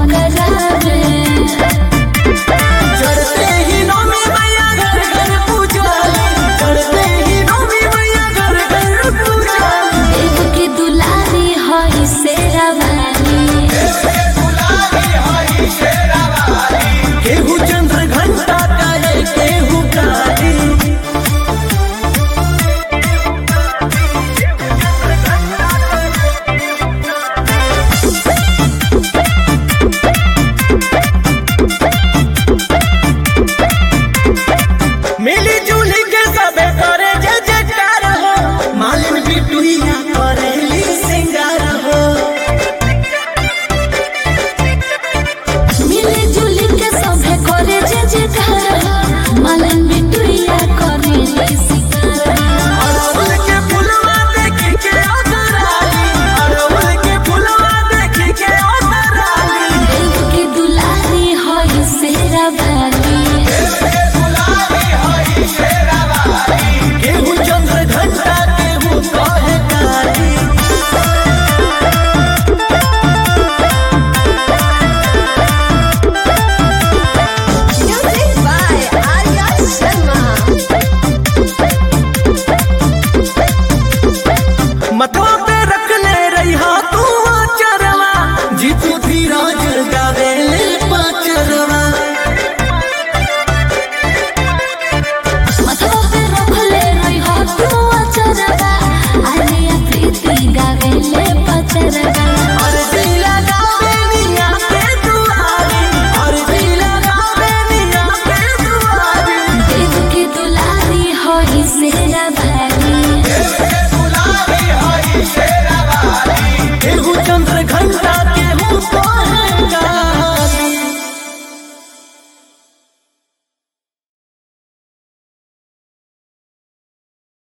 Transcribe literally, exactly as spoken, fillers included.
करावे। चढ़ते ही नौमी मैया घर घर पूजाली, चढ़ते ही नौमी मैया घर घर पूजाली। देव की दुलारी हई शेरा वाली, केहू चंद्र घंटा करे केहू काली। मिली जुली के सबे करे जय जयकार हो, मालिन बिटुइया करेली सिंगार हो। मिली जुली के सभे करे जे जे घर, मालन बिटुइया करेली सिंगार। अड़हुल के फुलवा देखी के ओतराली, अड़हुल के फुलवा देखी के ओतराली। देव की दुलारी हई शेरा वाली, केहू चंद्र घंटा केहू कहे काली। Music by Arya Sharma. मतवा पे रख ले रही तू चरवा, जीतू धीरज गावे ले पाचरवा। मथवा पे रखले रही हो तू अचरवा, आलिया प्रीति गावेले पचरवा।